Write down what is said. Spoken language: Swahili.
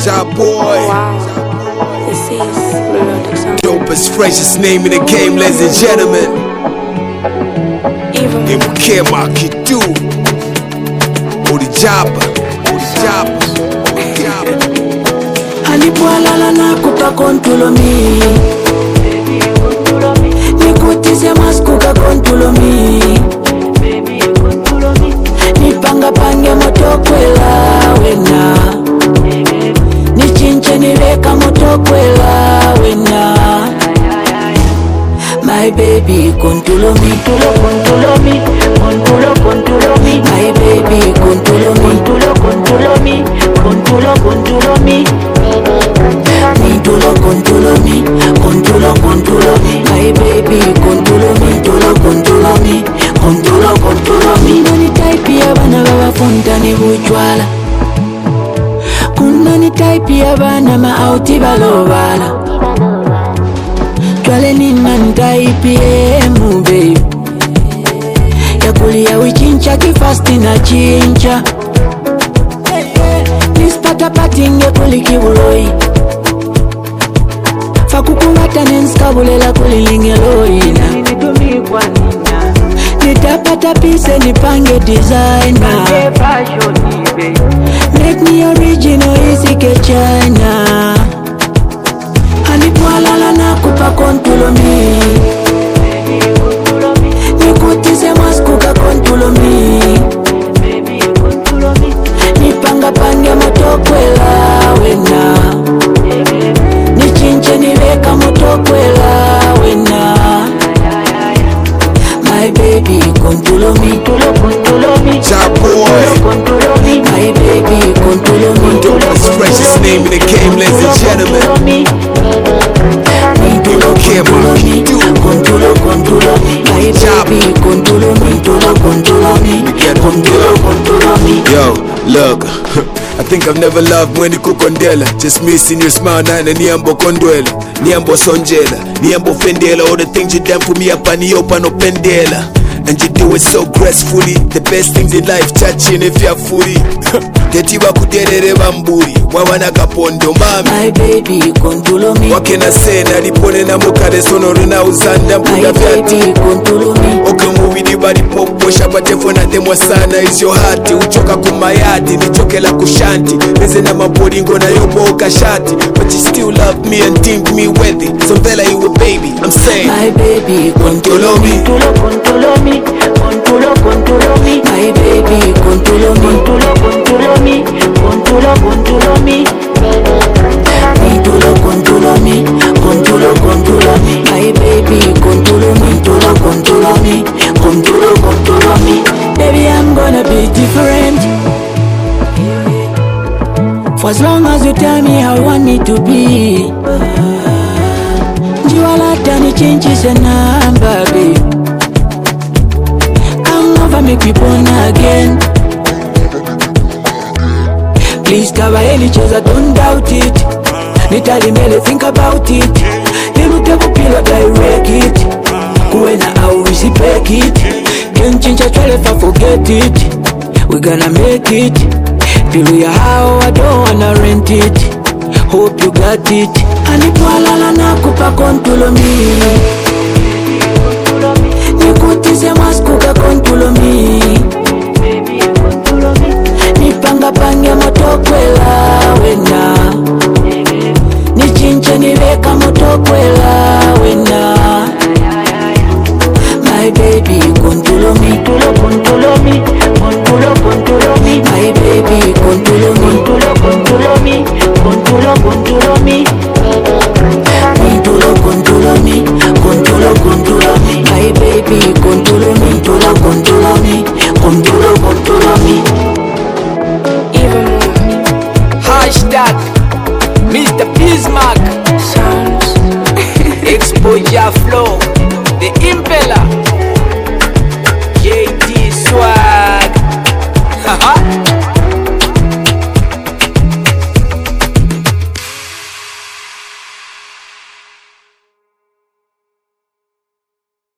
Job boy. Wow. This is melodic sound. Dopest, freshest name in the game, ladies and gentlemen. Even People care about you do. Odi Jaba. Alipwalala na kupa kontulo mi, nikutize maskuka kontulo mi, nipanga pange moto kwela wena, nichinche niveka moto kwela wena. My baby kontulo mi, kontulo mi, kontulo mi. My baby kontulo mi, kontulo mi, kontulo mi. Control me, control me. My baby, control me. Kunani type ya bana baba fontane bujwala. Kunani type ya bana ma auti balobala. Twale ni man type ya mu baby. Ya kulia wichincha kifasti na chincha. Nispata patinge kuliki buloi. Fakukungata nenskabulela kulilingeloina. Nitapata pise nipange designer. Make me original isike China. Hanipwalala na kupa kontulo mi, nikutize maskuka kontulo mi, nipanga pange moto kwela wena, nichinche niveka moto kwela wena. My baby control me, Job boy. my baby control me. Dopest, freshest name in the game, ladies and gentlemen. People care about you do. Control me, my baby control me. Yo, look, I think I've never loved when you cook ondela. Just missing your smile now and niambo kondwela, niambo sonjela, niambo fendela. All the things you done for me up and you open no pendela. And you do it so gracefully. The best things in life, touching if you're fully. Tetiba kuterere bamburi, wawana kapondo mami. My baby control me, Wakena sena, nipone na mokade sono runa uzanda my mpuda vyati. baby control me. Oke muvidi bali popo shabatefona temwa sana. Is your heart uchoka kumayati, nichoke la kushanti. Neze na maboringo na yobo kashati. But you still love me and deemed me worthy. So vela you a baby, I'm saying My baby control me, control me. my baby control me, Control me. control me, my baby control me. Baby, I'm gonna be different. For as long as you tell me how you want me to be. Jiwalata ni changes a number, babe. Come over, make me born again. Please cover any chance, I don't doubt it. Nitali mele, think about it. Niluteko pila direct it. Kuwena au respect it. Can't change a trailer if I forget it. We gonna make it. Feel ya how I don't wanna rent it. Hope you got it. Anipwalala na kupa kontulo mi, nikutize maskuka kontulo mi, nipanga pange moto kwe